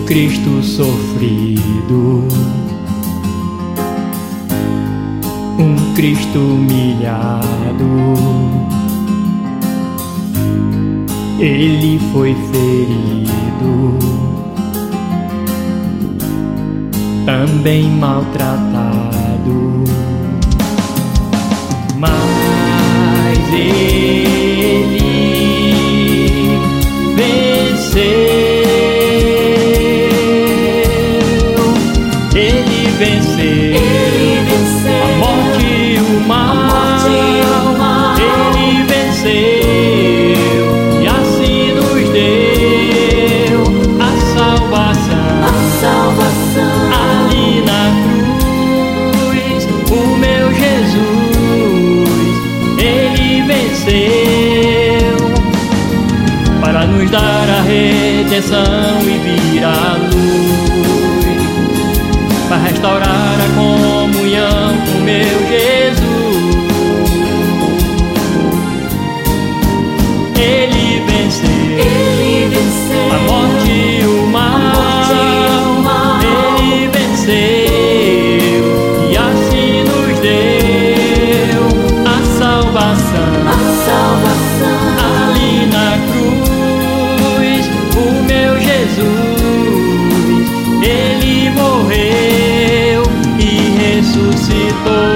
Cristo sofrido, um Cristo humilhado. Ele foi ferido, também maltratado, mas ele venceu. Ele venceu a morte e o mal. Ele venceu e assim nos deu a salvação. Ali na cruz, o meu Jesus, ele venceu para nos dar a redenção e vir à luz, para restaurar a comunhão com meu Jesus. Ele venceu a morte e o mal. Ele venceu e assim nos deu a salvação. Ali na cruz, o meu Jesus, ele morreu e ressuscitou.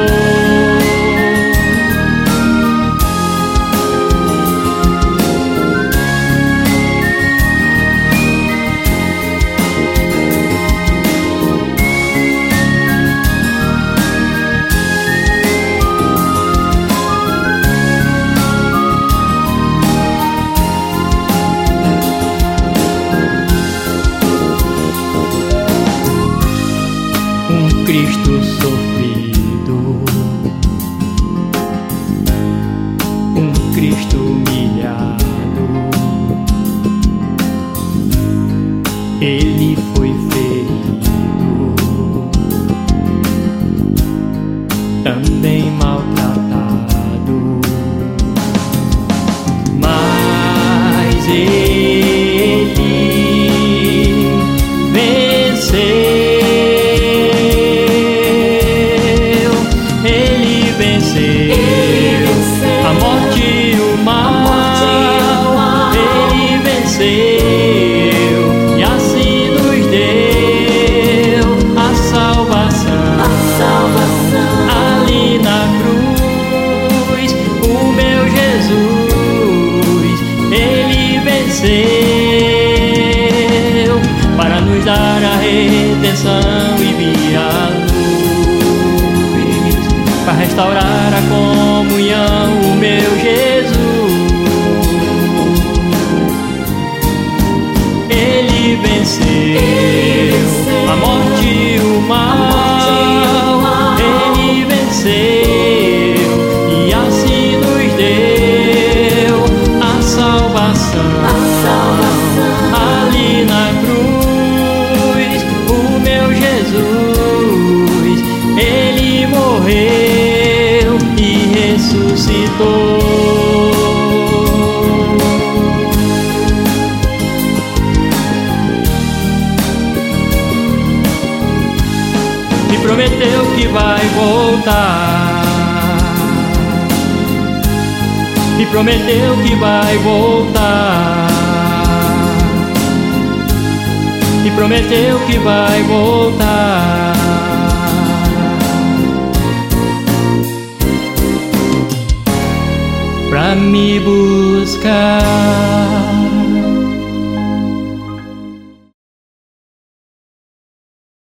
Cristo sofrido, um Cristo humilhado. Ele foi ferido, também maltratado, mas ele venceu. A morte e o mal. Ele venceu e assim nos deu a salvação. Ali na cruz, o meu Jesus, ele venceu para nos dar a redenção e vir à luz, para restaurar a comunhão, o meu Jesus. Ele venceu a morte e o mal. Ele venceu e assim nos deu a salvação. Ali na cruz, o meu Jesus, ele morreu e ressuscitou. Me prometeu que vai voltar. Me prometeu que vai voltar. Me prometeu que vai voltar pra me buscar.